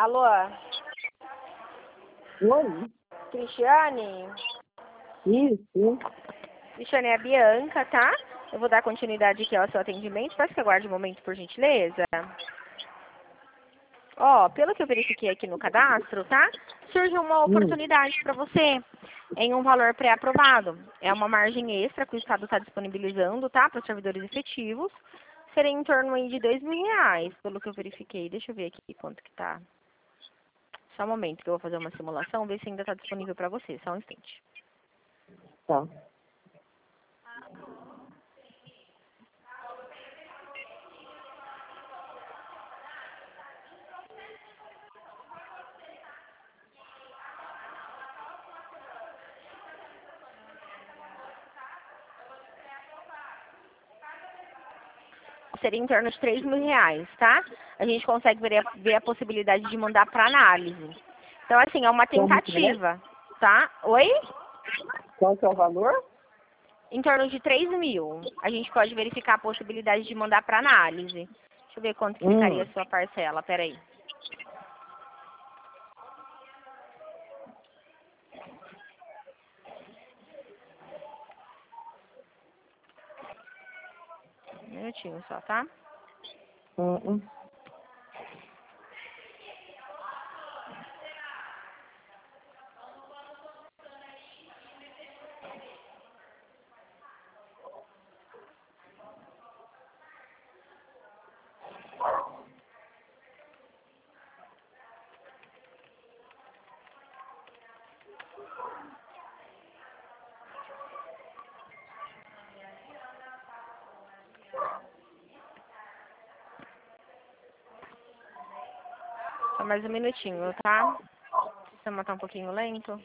Alô? Oi? Cristiane? Isso. Cristiane, é a Bianca, tá? Eu vou dar continuidade aqui ao seu atendimento. Peço que aguarde um momento, por gentileza. Ó, pelo que eu verifiquei aqui no cadastro, tá? Surge uma oportunidade para você em um valor pré-aprovado. É uma margem extra que o Estado está disponibilizando, tá? Para os servidores efetivos. Seria em torno aí de R$ 2.000, pelo que eu verifiquei. Deixa eu ver aqui quanto que tá. Só um momento que eu vou fazer uma simulação, ver se ainda está disponível para você. Só um instante. Tá. Seria em torno de R$ 3.000, tá? A gente consegue ver a possibilidade de mandar para análise. Então, assim, é uma Como que é? tentativa, tá? Oi? Qual que é o valor? Em torno de 3.000. A gente pode verificar a possibilidade de mandar para análise. Deixa eu ver quanto que ficaria a sua parcela. Peraí. Um minutinho só, tá? Uhum. Só mais um minutinho, tá? O sistema tá um pouquinho lento.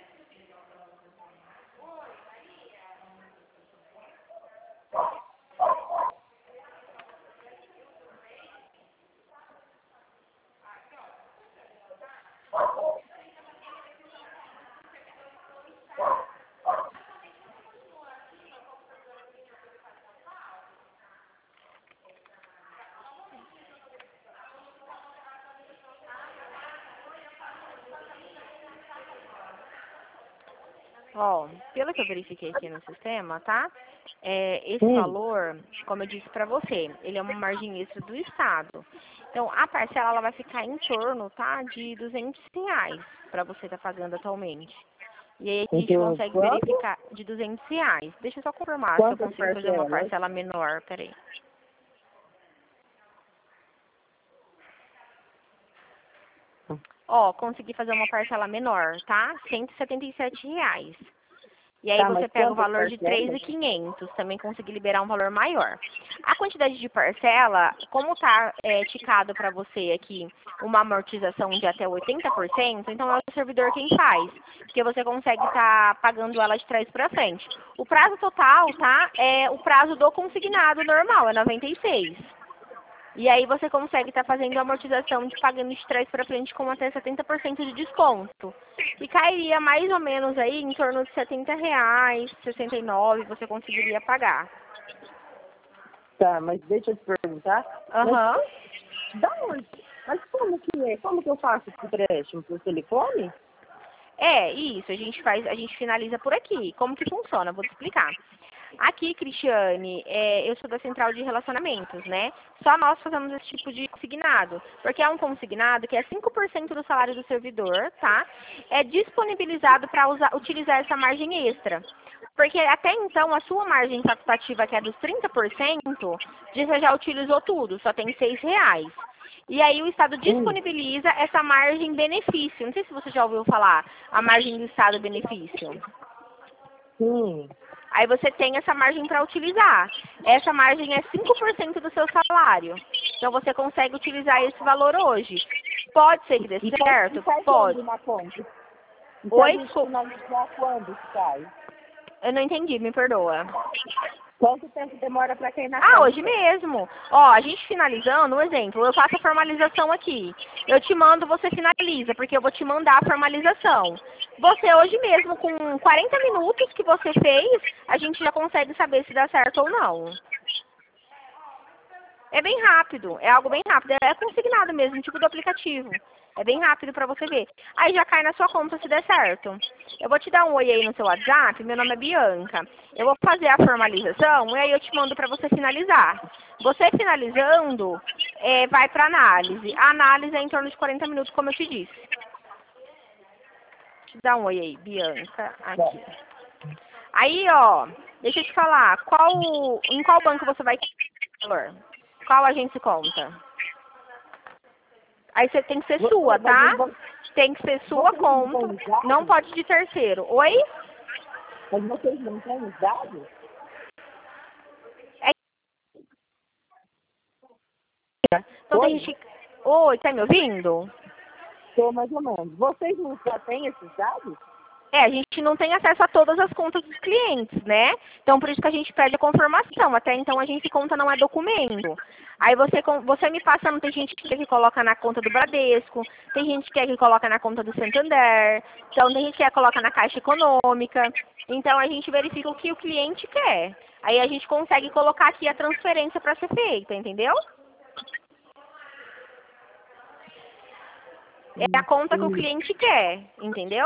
Ó, pelo que eu verifiquei aqui no sistema, tá? Esse valor, como eu disse pra você, ele é uma margem extra do Estado. Então, a parcela ela vai ficar em torno, tá, de R$ 200 para você estar pagando atualmente. E aí a gente Então, consegue quanto? verificar de R$ 200. Deixa eu só confirmar se eu Quantas consigo fazer uma parcelas? parcela menor. Peraí. Ó, consegui fazer uma parcela menor, tá? R$ 177. E aí Tá, você mas pega o quantas valor de parcelas? 3.500, também consegui liberar um valor maior. A quantidade de parcela, como tá ticado para você aqui uma amortização de até 80%, então é o servidor quem faz, porque você consegue estar pagando ela de trás para frente. O prazo total, tá, é o prazo do consignado normal, é 96. E aí você consegue estar fazendo a amortização de pagando de trás para frente com até 70% de desconto. E cairia mais ou menos aí em torno de R$ 70, 69 você conseguiria pagar. Tá, mas deixa eu te perguntar. Aham. Mas da onde? Mas como que é? Como que eu faço esse empréstimo? Por telefone? É, isso, a gente finaliza por aqui. Como que funciona? Vou te explicar. Aqui, Cristiane, eu sou da central de relacionamentos, né? Só nós fazemos esse tipo de consignado, porque é um consignado que é 5% do salário do servidor, tá? É disponibilizado para utilizar essa margem extra. Porque até então a sua margem facultativa, que é dos 30%, você já utilizou tudo, só tem R$ 6. E aí o Estado disponibiliza essa margem benefício. Não sei se você já ouviu falar, a margem do Estado benefício. Sim. Aí você tem essa margem para utilizar. Essa margem é 5% do seu salário. Então você consegue utilizar esse valor hoje. Pode ser que dê certo? Sai Pode. quando na conta? E se a Oi, gente desculpa. finalizar quando que sai? Eu não entendi, me perdoa. Quanto tempo demora para cair na Ah, conta? hoje mesmo. Ó, a gente finalizando, um exemplo, eu faço a formalização aqui. Eu te mando, você finaliza, porque eu vou te mandar a formalização. Você hoje mesmo, com 40 minutos que você fez, a gente já consegue saber se dá certo ou não. É bem rápido, é algo bem rápido, é consignado mesmo, tipo do aplicativo. É bem rápido para você ver. Aí já cai na sua conta se der certo. Eu vou te dar um oi aí no seu WhatsApp, meu nome é Bianca. Eu vou fazer a formalização e aí eu te mando para você finalizar. Você finalizando, vai para análise. A análise é em torno de 40 minutos, como eu te disse. Dá um oi aí, Bianca, aqui. Aí, ó, deixa eu te falar, em qual banco você vai valor? Qual agência conta? Aí você tem que ser sua, tá? Tem que ser sua conta, não pode de terceiro. Oi? Mas vocês não têm os dados? Então tem gente... Oi, tá me ouvindo? Estou mais ou menos. Vocês não já têm esses dados? A gente não tem acesso a todas as contas dos clientes, né? Então, por isso que a gente pede a confirmação. Até então, a gente conta não é documento. Aí você me passando, tem gente que quer que coloca na conta do Bradesco, tem gente que quer que coloca na conta do Santander, então tem gente que quer que coloca na Caixa Econômica. Então, a gente verifica o que o cliente quer. Aí a gente consegue colocar aqui a transferência para ser feita, entendeu? É a conta que o cliente quer, entendeu?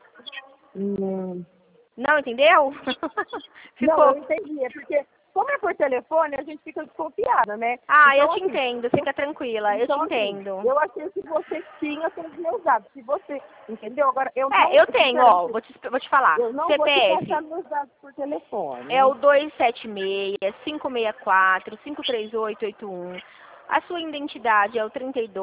Não entendeu? Não, eu entendi. É porque, como é por telefone, a gente fica desconfiada, né? Ah, então, eu te entendo. Fica tranquila. então, eu te entendo. Eu achei que você tinha todos os meus dados. Se você, entendeu? Agora, eu não... eu tenho, ó. Vou te falar. Eu não CPF. vou te passar meus dados por telefone. É o 276-564-53881. A sua identidade é o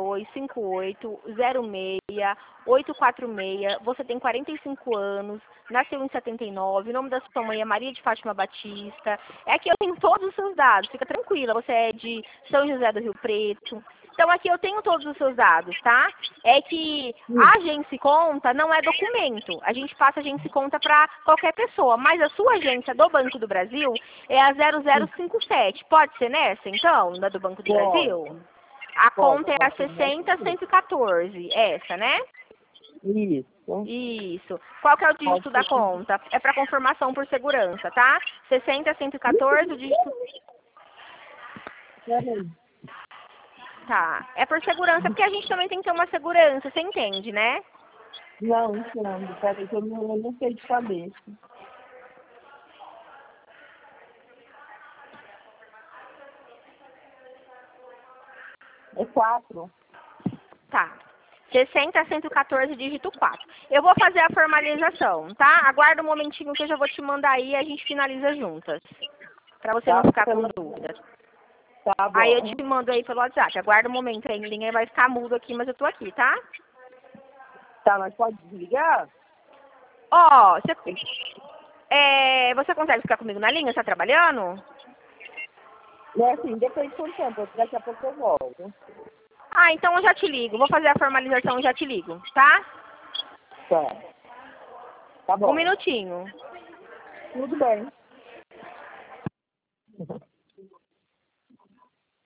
3258-06-846. Você tem 45 anos, nasceu em 79, o nome da sua mãe é Maria de Fátima Batista. É que eu tenho todos os seus dados, fica tranquila. Você é de São José do Rio Preto. Então aqui eu tenho todos os seus dados, tá? É que a agência conta não é documento. A gente passa a agência conta para qualquer pessoa, mas a sua agência do Banco do Brasil é a 0057. Pode ser nessa, então, da do Banco do Brasil? A conta é a 60114, essa, né? Isso. Isso. Qual que é o dígito da conta? É para confirmação por segurança, tá? 60114, o dígito... Tá. É por segurança, porque a gente também tem que ter uma segurança, você entende, né? Não, entendo. Peraí, que eu não sei de cabeça. É 4. Tá. 60114, dígito 4. Eu vou fazer a formalização, tá? Aguarda um momentinho que eu já vou te mandar aí e a gente finaliza juntas. Pra você não ficar com dúvida. Tá bom. Aí eu te mando aí pelo WhatsApp. Aguarda um momento aí, ninguém vai ficar mudo aqui, mas eu tô aqui, tá? Tá, mas pode desligar? Ó, você consegue ficar comigo na linha? Você tá trabalhando? É assim, depende de quanto tempo. Daqui a pouco eu volto. Ah, então eu já te ligo. Vou fazer a formalização e já te ligo, tá? Tá. Tá bom. Um minutinho. Tudo bem.